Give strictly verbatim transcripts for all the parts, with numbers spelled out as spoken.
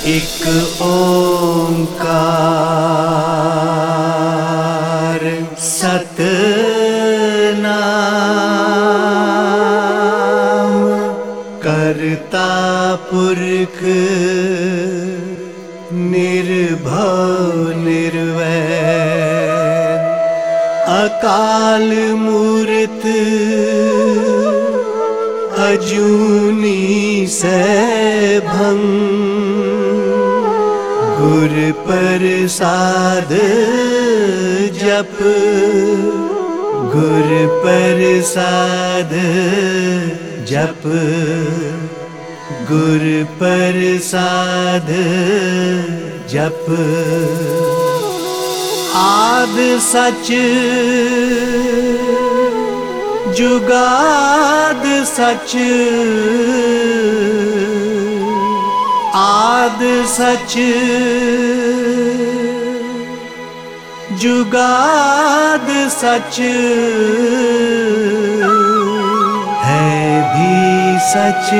एक ओंकार सतनाम करता पुरख निर्भव निर्वैर अकाल मूरत अजूनी सैभं गुर प्रसाद जप गुर प्रसाद जप गुर प्रसाद जप। आद सच जुगाद सच आद सच जुगाद सच है भी सच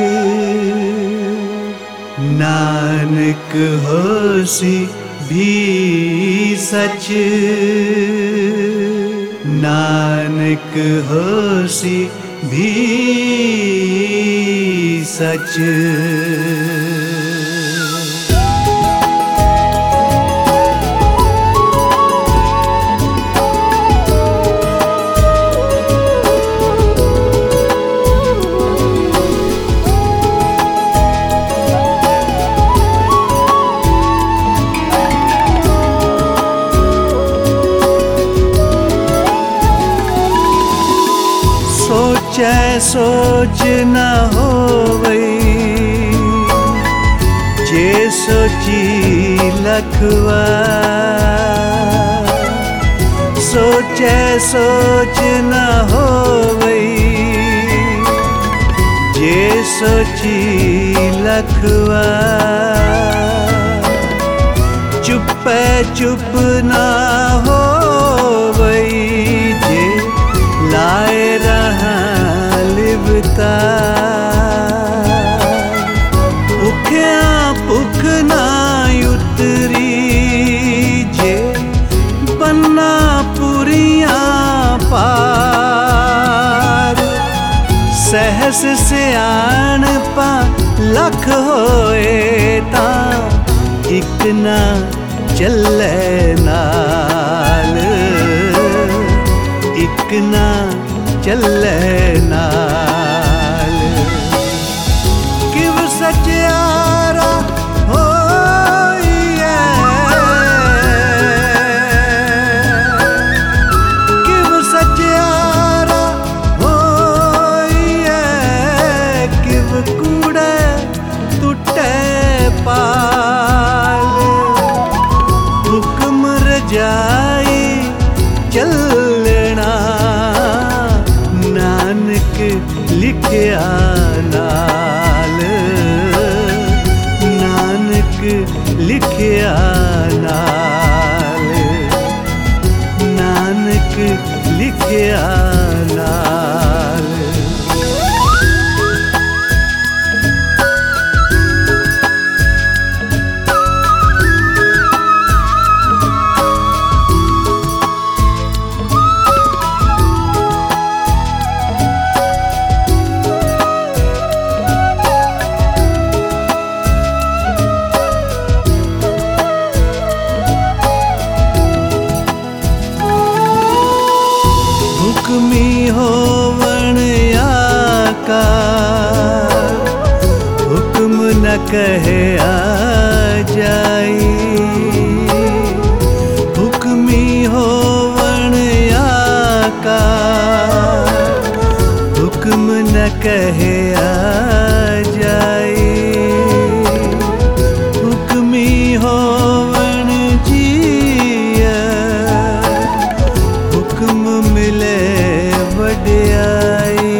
नानक होसी भी सच नानक होसी भी सच। सोचै सोच न होवई जे सोची लखवार सोचै सोच न होवई जे सोची लखवार चुपै चुप न होवई जे लाए रहा भुखिया भुख ना उतरी जे बन्ना पुरिया पार सहस सियाण पा लख होए ता इक ना चले नाल इक ना चले नाल किव सचियारा होइए किव सचियारा होइए किव कूड़े टुटे पाल हुक्म रजाई चलना नानक लिखिया नाल नानक लिखिया नाल नानक लिखिया नाल। हुक्मी होवण आकार हुक्म न कहे आ जाई हुक्मी होवण आकार हुक्म न कहे आ जाई हुक्मी होवण जिया हुक्म मिले वड्याई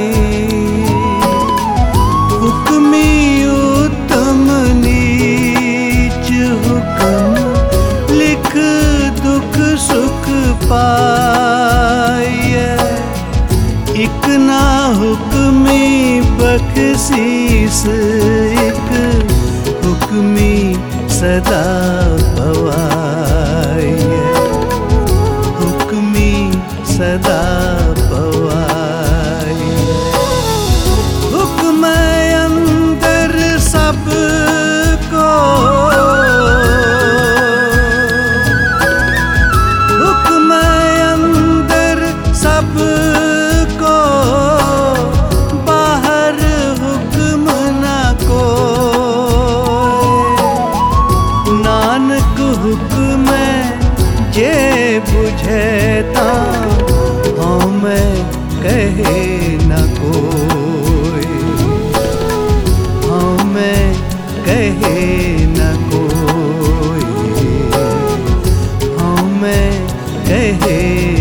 हुक्मी उत्तम नीच हुक्म लिख दुख सुख पाए एक ना हुक्मी बख्शीस एक हुक्मी सदा पवाए, हुक्मी सदा पवाए। हुक्म अंदर सबको, हुक्म अंदर सबको, बाहर हुक्म न कोई। नानक हुक्म जे बुझेता, हाँ मैं कहे न कोई, हाँ मैं कहे न कोई, हाँ मैं कहे